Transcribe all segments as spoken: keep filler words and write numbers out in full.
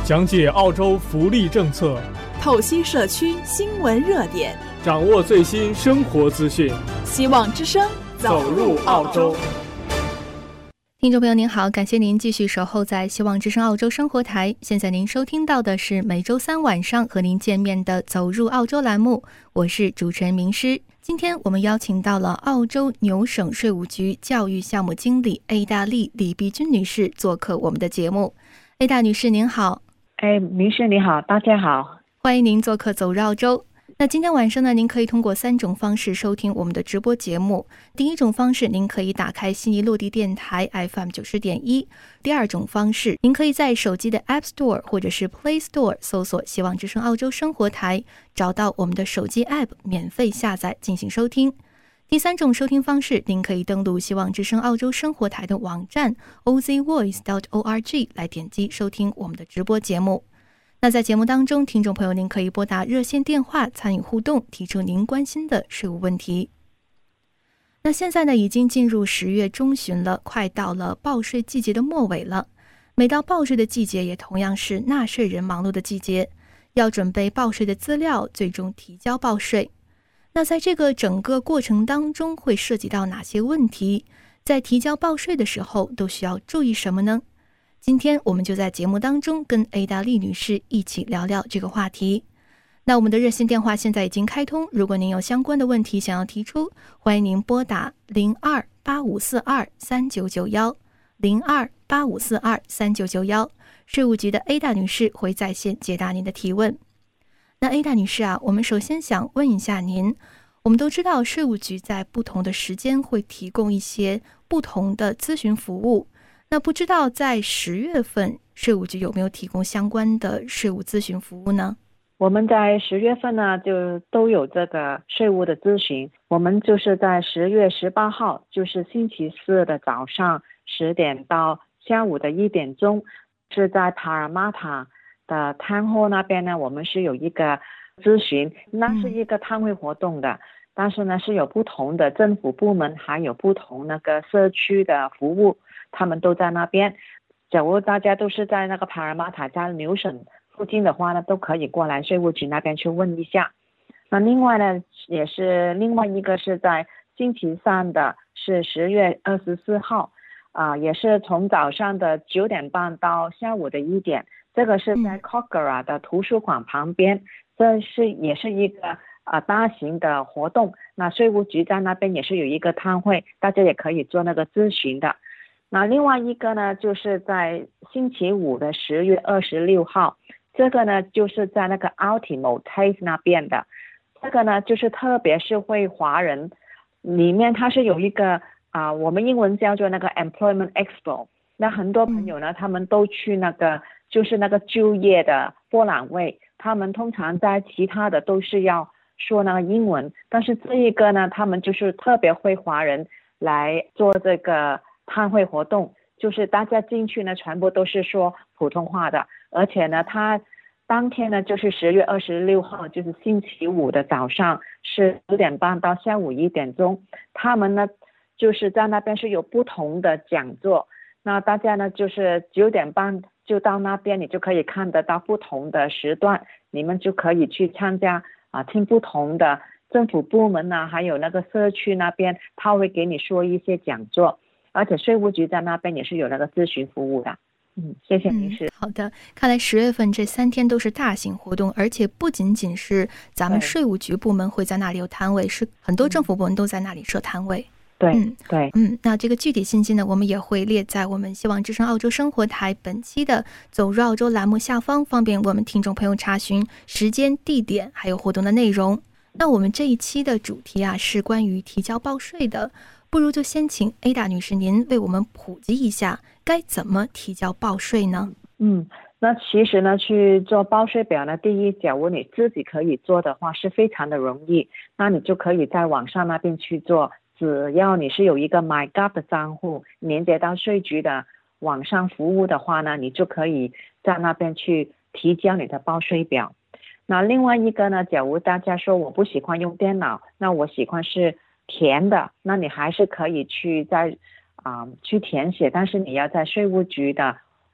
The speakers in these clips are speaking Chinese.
讲解澳洲福利政策， 透析社区新闻热点， 掌握最新生活资讯。 希望之声， 走入澳洲。 听众朋友您好，感谢您继续守候在希望之声澳洲生活台。现在您收听到的是每周三晚上和您见面的走入澳洲栏目，我是主持人明诗。今天我们邀请到了澳洲纽省税务局教育项目经理 Ada 丽李碧君女士做客我们的节目。 Ada 女士您好。 哎，明诗你好，大家好， 欢迎您做客走入澳洲。那今天晚上呢，您可以通过三种方式收听我们的直播节目。第一种方式，您可以打开悉尼落地电台 F M 九十点一。第二种方式，您可以在手机的 App Store 或者是 Play Store 搜索希望之声澳洲生活台，找到我们的手机 App 免费下载进行收听。第三种收听方式，您可以登录希望之声澳洲生活台的网站 o z voice dot org 来点击收听我们的直播节目。那在节目当中，听众朋友您可以拨打热线电话参与互动，提出您关心的税务问题。那现在呢，已经进入十月中旬了，快到了报税季节的末尾了。每到报税的季节，也同样是纳税人忙碌的季节，要准备报税的资料，最终提交报税。那在这个整个过程当中，会涉及到哪些问题？在提交报税的时候，都需要注意什么呢？今天我们就在节目当中跟 Ada 丽女士一起聊聊这个话题。那我们的热线电话现在已经开通，如果您有相关的问题想要提出，欢迎您拨打零二八五四二三九九一零二八五四二三九九一，税务局的 Ada 女士会在线解答您的提问。那 Ada 女士啊，我们首先想问一下您，我们都知道税务局在不同的时间会提供一些不同的咨询服务，那不知道在十月份税务局有没有提供相关的税务咨询服务呢？ 我们在十月份呢就都有这个税务的咨询。我们就是在十月十八号，就是星期四的早上十点到下午的一点钟，是在帕尔马塔的摊后那边呢，我们是有一个咨询，那是一个摊位活动的、嗯、但是呢是有不同的政府部门，还有不同那个社区的服务，他们都在那边。假如大家都是在那个帕尔马塔加纽省附近的话呢，都可以过来税务局那边去问一下。那另外呢，也是另外一个是在星期三的，是十月二十四号，啊、呃，也是从早上的九点半到下午的一点，这个是在 Cockera 的图书馆旁边，嗯、这是也是一个啊、呃、大型的活动。那税务局在那边也是有一个摊会，大家也可以做那个咨询的。那另外一个呢，就是在星期五的十月二十六号，这个呢就是在那个 Ultimo Taste 那边的，这个呢就是特别是会华人，里面它是有一个啊、呃，我们英文叫做那个 Employment Expo。那很多朋友呢，他们都去那个就是那个就业的博览会，他们通常在其他的都是要说那个英文，但是这一个呢，他们就是特别会华人来做这个摊会活动，就是大家进去呢全部都是说普通话的，而且呢他当天呢就是十月二十六号，就是星期五的早上是九点半到下午一点钟，他们呢就是在那边是有不同的讲座，那大家呢就是九点半就到那边，你就可以看得到不同的时段，你们就可以去参加啊，听不同的政府部门啊，还有那个社区那边他会给你说一些讲座，而且税务局在那边也是有那个咨询服务的。嗯，谢谢您是、 嗯、好的，看来十月份这三天都是大型活动，而且不仅仅是咱们税务局部门会在那里有摊位，是很多政府部门都在那里设摊位。 对， 嗯对， 嗯，那这个具体信息呢，我们也会列在我们希望之声澳洲生活台本期的走入澳洲栏目下方，方便我们听众朋友查询时间、地点还有活动的内容。那我们这一期的主题啊是关于提交报税的，不如就先请 Ada 女士您为我们普及一下该怎么提交报税呢？ 嗯，那其实呢去做报税表呢，第一，假如你自己可以做的话是非常的容易，那你就可以在网上那边去做，只要你是有一个 MyGov 的账户连接到税局的网上服务的话呢，你就可以在那边去提交你的报税表。那另外一个呢，假如大家说我不喜欢用电脑，那我喜欢是填的，那你还是可以去在啊、呃、去填写，但是你要在税务局的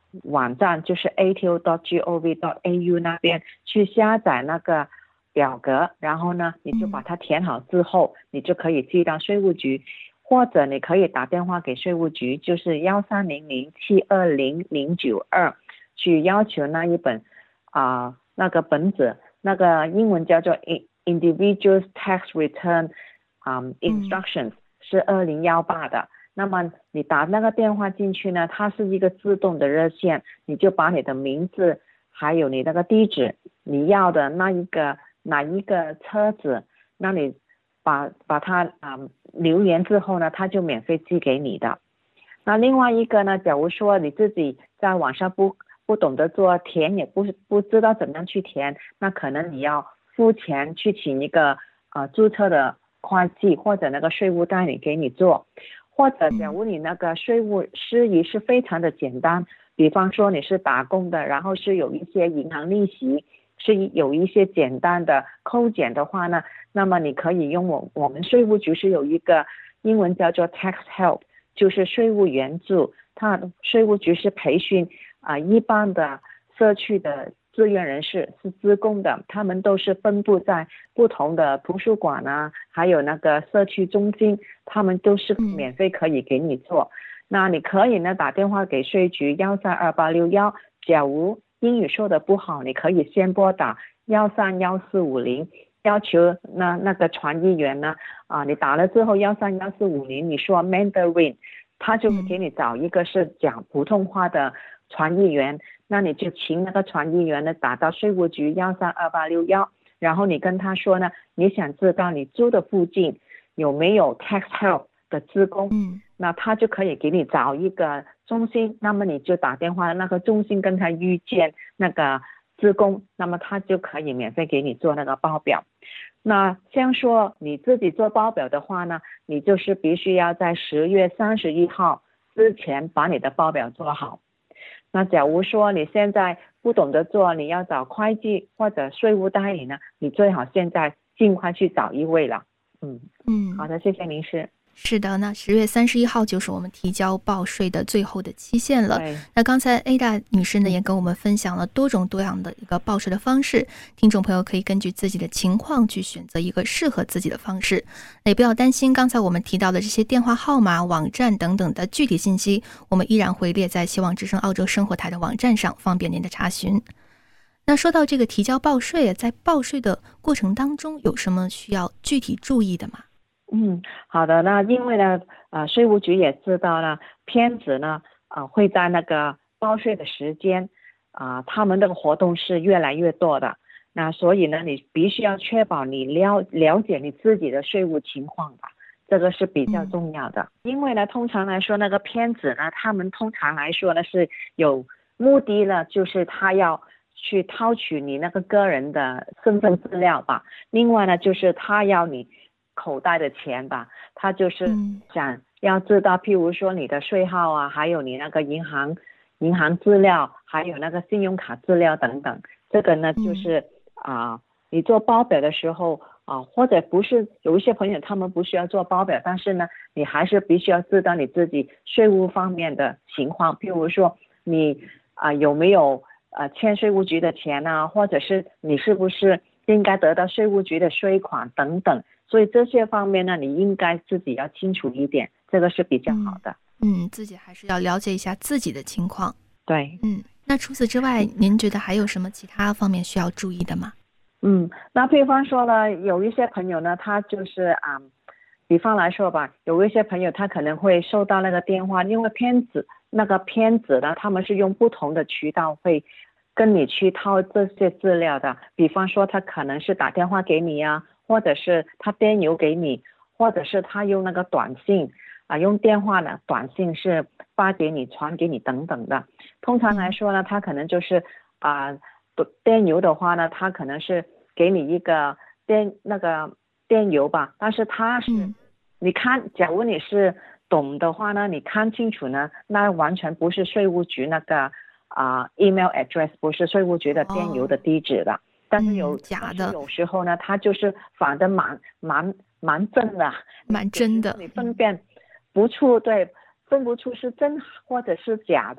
网站，就是 a t o dot gov dot a u 那边去下载那个表格，然后呢你就把它填好之后，你就可以寄到税务局，或者你可以打电话给税务局，就是幺三零零七二零零九二，去要求那一本啊、呃、那个本子，那个英文叫做 Individuals Tax Return、um, Instructions、嗯、是二零一八的。那么你打那个电话进去呢，它是一个自动的热线，你就把你的名字还有你那个地址，你要的那一个哪一个车子，那你把把它啊、呃、留言之后呢，它就免费寄给你的。那另外一个呢，假如说你自己在网上不不懂得做填，也不不知道怎么样去填，那可能你要付钱去请一个呃注册的会计或者那个税务代理给你做。或者假如你那个税务事宜是非常的简单，比方说你是打工的，然后是有一些银行利息，是有一些简单的扣减的话呢，那么你可以用我我们税务局是有一个英文叫做 tax help， 就是税务援助，它税务局是培训啊、呃、一般的社区的志愿人士，是志工的，他们都是分布在不同的图书馆啊，还有那个社区中心，他们都是免费可以给你做、嗯、那你可以呢打电话给税局幺三二八六一，假如英语说的不好，你可以先拨打幺三幺四五零，要求那那个传译员呢啊，你打了之后幺三幺四五零你说 Mandarin， 他就会给你找一个是讲普通话的传译员、嗯，那你就请那个传译员呢打到税务局幺三二八六一，然后你跟他说呢，你想知道你住的附近有没有 tax help 的志工、嗯、那他就可以给你找一个中心，那么你就打电话那个中心跟他预见那个志工，那么他就可以免费给你做那个报表。那像说你自己做报表的话呢，你就是必须要在十月三十一号之前把你的报表做好。那假如说你现在不懂得做，你要找会计或者税务代理呢，你最好现在尽快去找一位了。嗯嗯，好的，谢谢您是。 是的，那十月三十一号就是我们提交报税的最后的期限了。那刚才 Ada 女士呢也跟我们分享了多种多样的一个报税的方式，听众朋友可以根据自己的情况去选择一个适合自己的方式。那也不要担心，刚才我们提到的这些电话号码、网站等等的具体信息，我们依然会列在希望之声澳洲生活台的网站上，方便您的查询。那说到这个提交报税，在报税的过程当中有什么需要具体注意的吗？ 嗯，好的。那因为呢，呃，税务局也知道呢，偏执呢，呃，会在那个报税的时间，啊、呃，他们的活动是越来越多的。那所以呢，你必须要确保你了了解你自己的税务情况吧，这个是比较重要的。嗯、因为呢，通常来说，那个偏执呢，他们通常来说呢是有目的呢，就是他要去掏取你那个个人的身份资料吧。另外呢，就是他要你口袋的钱吧，他就是想要知道，譬如说你的税号啊，还有你那个银行银行资料，还有那个信用卡资料等等。这个呢，就是啊、呃，你做报表的时候啊、呃，或者不是有一些朋友他们不需要做报表，但是呢，你还是必须要知道你自己税务方面的情况，譬如说你啊、呃、有没有呃欠税务局的钱啊，或者是你是不是应该得到税务局的税款等等。所以这些方面呢，你应该自己要清楚一点，这个是比较好的。 嗯，嗯自己还是要了解一下自己的情况。 对， 嗯，那除此之外，您觉得还有什么其他方面需要注意的吗？ 嗯，那比方说呢，有一些朋友呢，他就是啊、嗯，比方来说吧，有一些朋友他可能会收到那个电话，因为骗子那个骗子呢，他们是用不同的渠道会跟你去套这些资料的。比方说，他可能是打电话给你啊。或者是他电邮给你，或者是他用那个短信啊，用电话呢，短信是发给你、传给你等等的。通常来说呢，他可能就是啊、呃，电邮的话呢，他可能是给你一个电那个电邮吧，但是他是、嗯、你看，假如你是懂的话呢，你看清楚呢，那完全不是税务局那个啊、呃、email address， 不是税务局的电邮的地址的。哦但是有、嗯、假的，有时候呢，它就是反的蛮蛮蛮真的， 蛮真的， 你分辨不出，对，分不出是真或者是假的。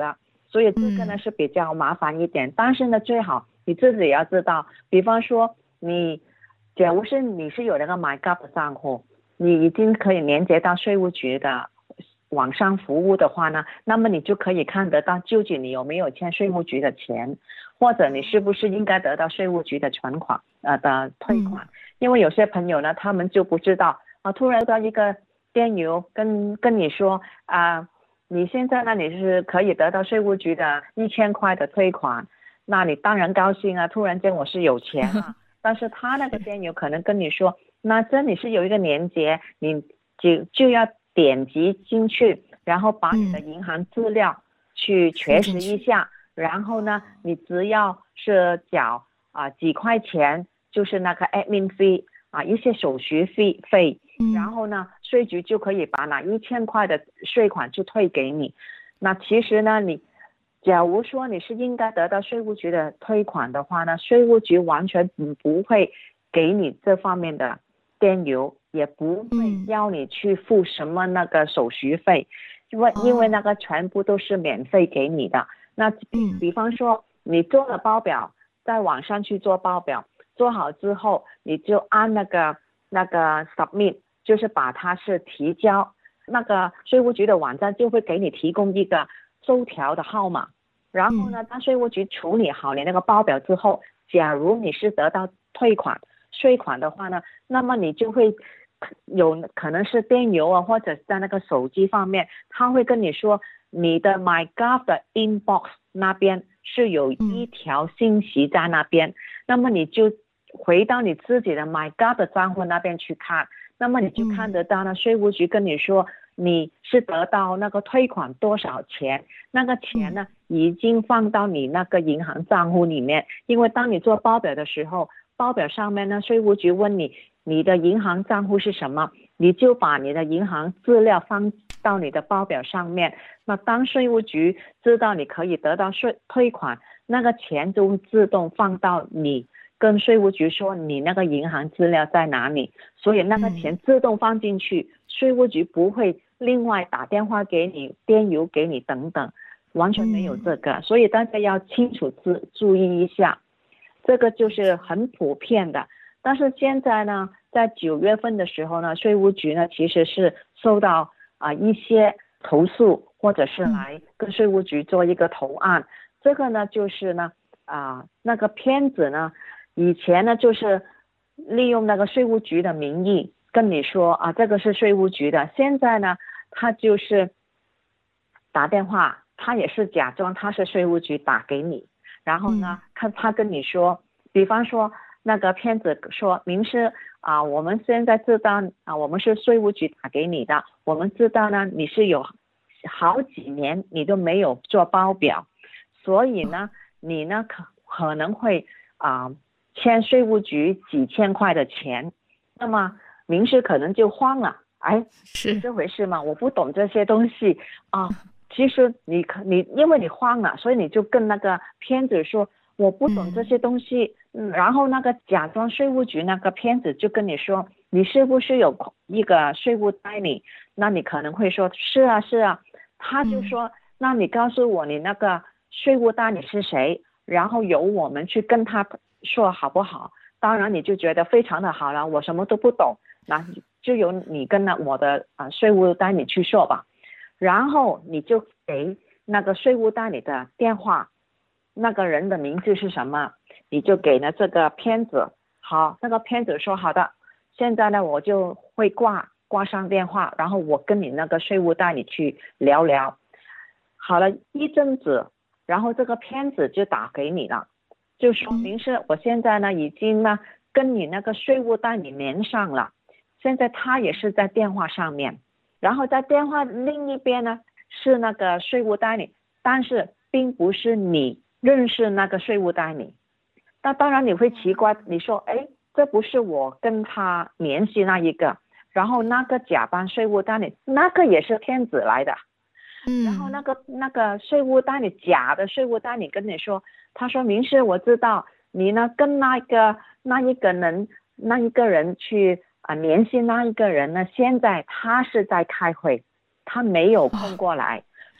所以这个呢是比较麻烦一点。但是呢，最好你自己也要知道，比方说你假如是你是有那个 MyGov 的账户，你已经可以连接到税务局的网上服务的话呢，那么你就可以看得到究竟你有没有欠税务局的钱，或者你是不是应该得到税务局的存款呃的退款。嗯、因为有些朋友呢，他们就不知道啊，突然到一个电邮跟跟你说啊，你现在呢你是可以得到税务局的一千块的退款，那你当然高兴啊，突然间我是有钱啊。但是他那个电邮可能跟你说，那这里是有一个连接，你就就要点击进去，然后把你的银行资料去确实一下，嗯、然后呢，你只要是缴啊、呃、几块钱，就是那个 admin fee 啊一些手续费费，嗯、然后呢，税局就可以把那一千块的税款就退给你。那其实呢，你假如说你是应该得到税务局的退款的话呢，税务局完全不会给你这方面的电邮，也不会要你去付什么那个手续费，因为因为那个全部都是免费给你的。那比方说你做了报表，在网上去做报表，做好之后你就按那个那个 submit， 就是把它是提交，那个税务局的网站就会给你提供一个收条的号码，然后呢，当税务局处理好你那个报表之后，假如你是得到退款税款的话呢，那么你就会有可能是电邮啊，或者在那个手机方面，他会跟你说你的 MyGov 的 inbox 那边是有一条信息在那边，嗯、那么你就回到你自己的 MyGov 的账户那边去看，那么你就看得到呢，税务局跟你说你是得到那个退款多少钱，那个钱呢已经放到你那个银行账户里面，因为当你做报表的时候，报表上面呢，税务局问你你的银行账户是什么，你就把你的银行资料放到你的报表上面。那当税务局知道你可以得到税退款，那个钱就自动放到你跟税务局说你那个银行资料在哪里，所以那个钱自动放进去，税务局不会另外打电话给你、电邮给你等等，完全没有这个，所以大家要清楚注注意一下。这个就是很普遍的。但是现在呢，在九月份的时候呢，税务局呢其实是受到啊、呃、一些投诉，或者是来跟税务局做一个投案。嗯、这个呢就是呢啊、呃、那个骗子呢，以前呢就是利用那个税务局的名义跟你说啊这个是税务局的，现在呢他就是打电话，他也是假装他是税务局打给你。然后呢，看他跟你说，比方说那个骗子说，明师啊，我们现在知道啊，我们是税务局打给你的，我们知道呢，你是有好几年你都没有做报表，所以呢，你呢可可能会啊欠税务局几千块的钱，那么明师可能就慌了，哎，是这回事吗？我不懂这些东西啊。其实你你因为你慌了，所以你就跟那个骗子说我不懂这些东西，嗯，然后那个假装税务局那个骗子就跟你说你是不是有一个税务代理，那你可能会说是啊是啊，他就说、嗯、那你告诉我你那个税务代理是谁，然后由我们去跟他说好不好。当然你就觉得非常的好了，我什么都不懂，那就由你跟那我的啊、呃、税务代理去说吧。然后你就给那个税务代理的电话，那个人的名字是什么，你就给了这个骗子。好，那个骗子说好的，现在呢我就会挂挂上电话，然后我跟你那个税务代理去聊聊。好了一阵子，然后这个骗子就打给你了，就说明是我现在呢已经呢跟你那个税务代理连上了，现在他也是在电话上面，然后在电话另一边呢是那个税务代理，但是并不是你认识那个税务代理。那当然你会奇怪，你说哎，这不是我跟他联系那一个，然后那个假扮税务代理那个也是骗子来的。嗯，然后那个那个税务代理假的税务代理跟你说，他说明师我知道你呢跟那个那一个人那一个人去啊、呃、联系那一个人呢，现在他是在开会，他没有空过来，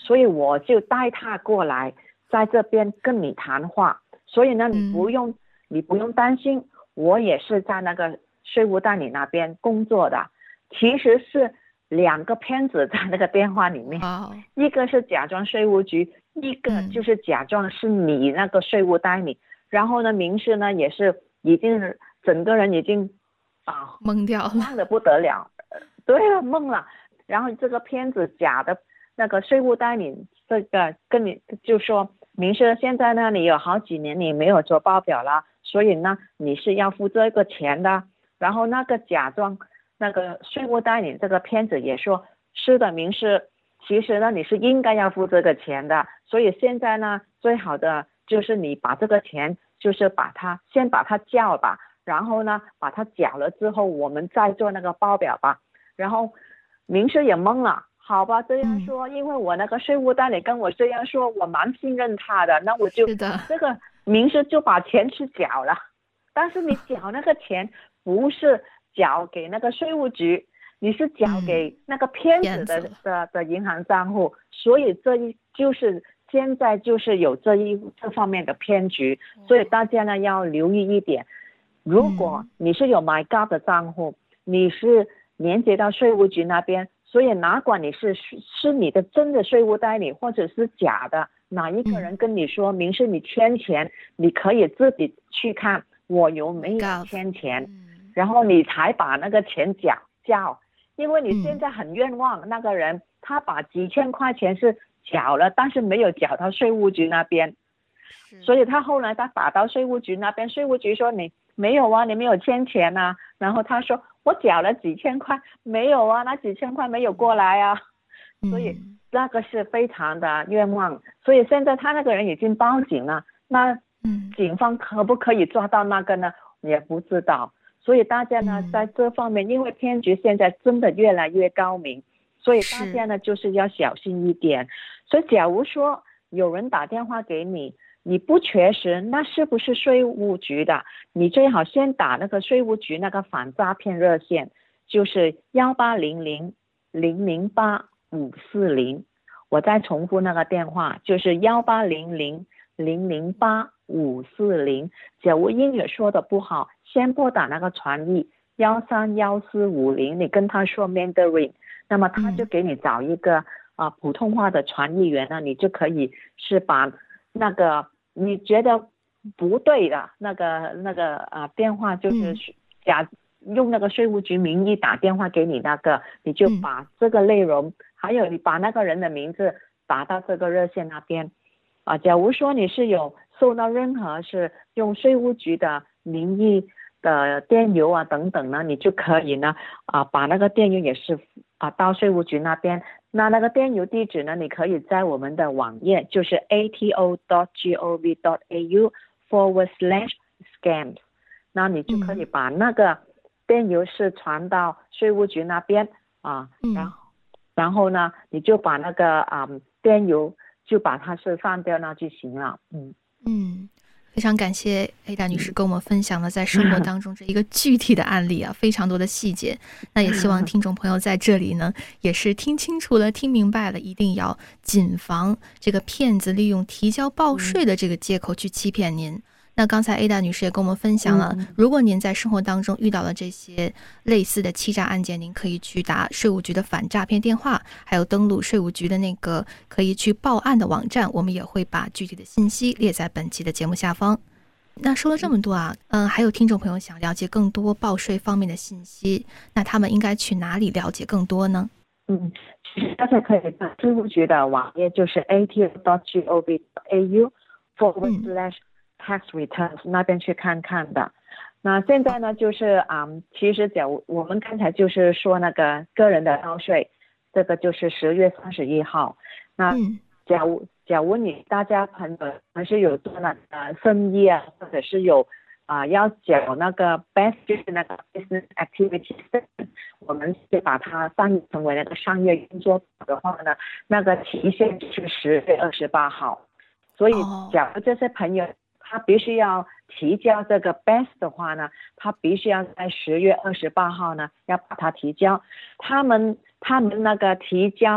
所以我就带他过来，在这边跟你谈话。所以呢，你不用、嗯、你不用担心，我也是在那个税务代理那边工作的。其实是两个骗子在那个电话里面， oh. 一个是假装税务局，一个就是假装是你那个税务代理、嗯、然后呢民事呢也是已经整个人已经啊懵掉了， 懵得不得了，对了，懵了。然后这个骗子假的那个税务代理，这个跟你就说民事现在呢你有好几年你没有做报表了，所以呢你是要付这个钱的。然后那个假装那个税务代理这个骗子也说是的，民事其实呢你是应该要付这个钱的，所以现在呢最好的就是你把这个钱就是把它先把它交吧，然后呢把它缴了之后我们再做那个报表吧。然后民事也懵了，好吧这样说、嗯、因为我那个税务代理跟我这样说，我蛮信任他的，那我就这个民事就把钱去缴了。但是你缴那个钱不是缴给那个税务局，你是缴给那个骗子的、嗯、的, 的银行账户，所以这一就是现在就是有这一这方面的骗局，所以大家呢要留意一点。如果你是有 MyGov 的账户，你是连接到税务局那边，所以哪管你是是你的真的税务代理或者是假的，哪一个人跟你说明是你欠钱，你可以自己去看我有没有欠钱，然后你才把那个钱缴交。因为你现在很冤枉、嗯、那个人他把几千块钱是缴了，但是没有缴到税务局那边，所以他后来他打到税务局那边，税务局说你没有啊，你没有欠钱啊，然后他说我缴了几千块，没有啊，那几千块没有过来啊、嗯、所以那个是非常的冤枉。所以现在他那个人已经报警了，那警方可不可以抓到那个呢？也不知道。所以大家呢在这方面，因为骗局现在真的越来越高明，所以大家呢就是要小心一点。所以假如说有人打电话给你，你不确实那是不是税务局的，你最好先打那个税务局那个反诈骗热线，就是幺八零零零零八五四零。我再重复那个电话，就是幺八零零零零八五四零。假如英语说的不好，先拨打那个传译幺三幺四五零，你跟他说 Mandarin， 那么他就给你找一个、嗯啊、普通话的传译员呢，你就可以是把那个你觉得不对的那个那个啊电话，就是假、嗯、用那个税务局名义打电话给你那个，你就把这个内容、嗯、还有你把那个人的名字打到这个热线那边啊。假如说你是有受到任何是用税务局的名义的电邮啊等等呢，你就可以呢啊把那个电邮也是啊到税务局那边。那那个电邮地址呢，你可以在我们的网页，就是 a t o dot gov dot a u forward slash scams， 那你就可以把那个电邮是传到税务局那边啊，然后然后呢你就把那个啊、嗯、电邮就把它是放掉，那就行了。嗯嗯，非常感谢 Ada 女士跟我们分享了在生活当中这一个具体的案例啊，非常多的细节。那也希望听众朋友在这里呢也是听清楚了，听明白了，一定要谨防这个骗子利用提交报税的这个借口去欺骗您。那刚才 Ada 女士也跟我们分享了，如果您在生活当中遇到了这些类似的欺诈案件，您可以去打税务局的反诈骗电话，还有登录税务局的那个可以去报案的网站，我们也会把具体的信息列在本期的节目下方。那说了这么多啊，嗯、呃，还有听众朋友想了解更多报税方面的信息，那他们应该去哪里了解更多呢？ 嗯，其实大家可以在税务局的网页，就是 a t o dot gov dot a u forward slash tax returns 那边去看看的。那现在呢，就是啊、嗯，其实假如我们刚才就是说那个个人的报税，这个就是十月三十一号。那假如假如你大家朋友还是有做那个生意啊，或者是有啊、呃、要缴那个 B A S 就是那个 business activity， 我们是把它翻译成为那个商业运作的话呢，那个期限是十月二十八号。所以假如这些朋友他必须要提交这个 B A S 的话呢，他必须要在十月二十八号呢要把它提交。他们他们那个提交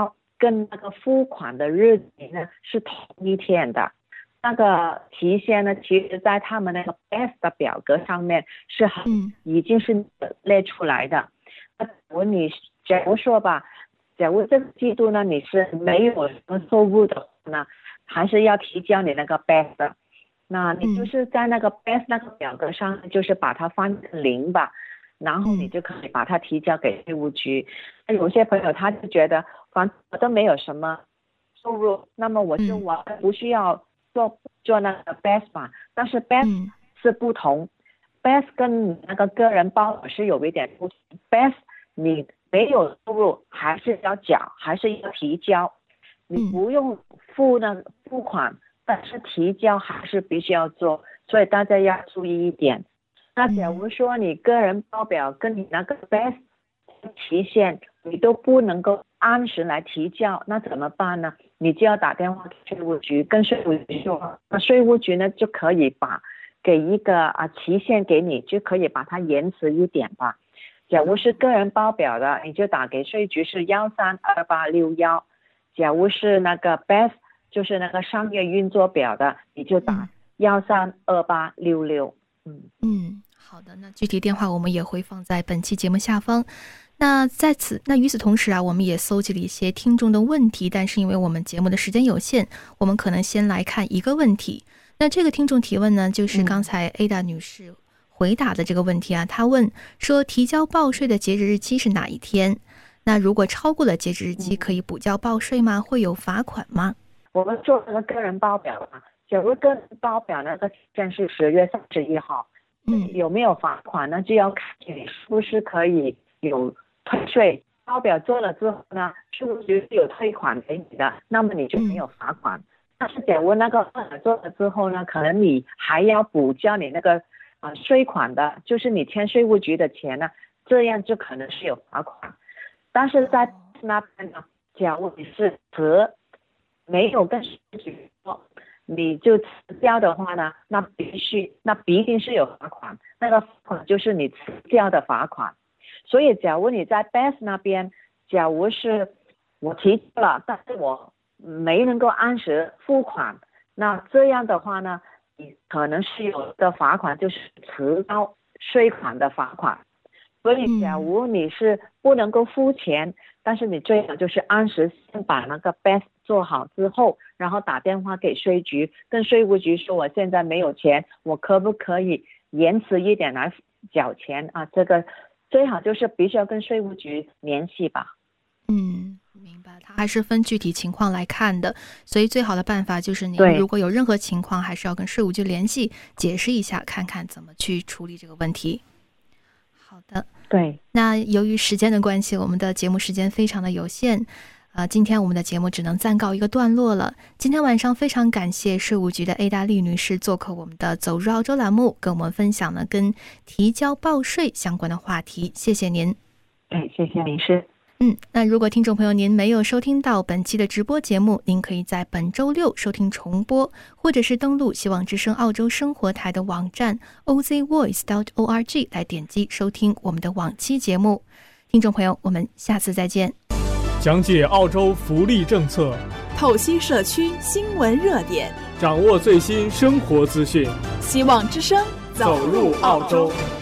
跟那个付款的日期呢是同一天的。那个期限呢，其实在他们那个 B E S 的表格上面是很、嗯、已经是列出来的。那我你假如说吧，假如这个季度呢你是没有什么收入的话呢，还是要提交你那个 B E S 的。那你就是在那个 B E S 那个表格上，就是把它放成零吧，然后你就可以把它提交给税务局。嗯、有些朋友他就觉得，反正我都没有什么收入，那么我就我不需要做做那个 B E S 嘛。但是 B E S 是不同、嗯、B E S 跟那个个人报表是有一点不同。B E S 你没有收入还是要缴，还是要提交，你不用付那个付款。但是提交还是必须要做，所以大家要注意一点。那假如说你个人报表跟你那个 B E S 期限你都不能够按时来提交，那怎么办呢？你就要打电话给税务局，跟税务局说，那税务局呢就可以把给一个啊期限给你，就可以把它延迟一点吧。假如是个人报表的，你就打给税局是幺三二八六幺。假如是那个 B E S就是那个商业运作表的，你就打幺三二八六六。嗯嗯，好的，那具体电话我们也会放在本期节目下方。那在此，那与此同时啊，我们也搜集了一些听众的问题，但是因为我们节目的时间有限，我们可能先来看一个问题。那这个听众提问呢，就是刚才 Ada 女士回答的这个问题啊，她问说提交报税的截止日期是哪一天？那如果超过了截止日期，可以补交报税吗？会有罚款吗？ 我们做那个个人报表嘛，假如个人报表那个期限是十月三十一号，嗯，有没有罚款呢？就要看你是不是可以有退税。报表做了之后呢，税务局是有退款给你的，那么你就没有罚款。嗯、但是假如那个报表做了之后呢，可能你还要补交你那个啊、呃、税款的，就是你欠税务局的钱呢，这样就可能是有罚款。但是在那边呢，假如你是迟没有跟税务局说，你就迟交的话呢，那必须那必定是有罚款，那个罚款就是你迟交的罚款。所以假如你在 B E S 那边，假如是我提交了，但是我没能够按时付款，那这样的话呢，你可能是有的罚款，就是迟交税款的罚款。所以假如你是不能够付钱、嗯、但是你最好就是按时先把那个 B E S 做好之后，然后打电话给税局，跟税务局说我现在没有钱，我可不可以延迟一点来缴钱啊？这个最好就是必须要跟税务局联系吧。 嗯，明白，它还是分具体情况来看的，所以最好的办法就是您如果有任何情况还是要跟税务局联系，解释一下，看看怎么去处理这个问题。好的， 对。 那由于时间的关系，我们的节目时间非常的有限，呃，今天我们的节目只能暂告一个段落了。今天晚上非常感谢税务局的 Ada 丽女士做客我们的走入澳洲栏目，跟我们分享了跟提交报税相关的话题，谢谢您。 哎，谢谢女士。 嗯，那如果听众朋友您没有收听到本期的直播节目，您可以在本周六收听重播，或者是登录希望之声澳洲生活台的网站 o z voice dot org 来点击收听我们的往期节目。听众朋友，我们下次再见。 讲解澳洲福利政策， 透析社区新闻热点， 掌握最新生活资讯， 希望之声， 走入澳洲。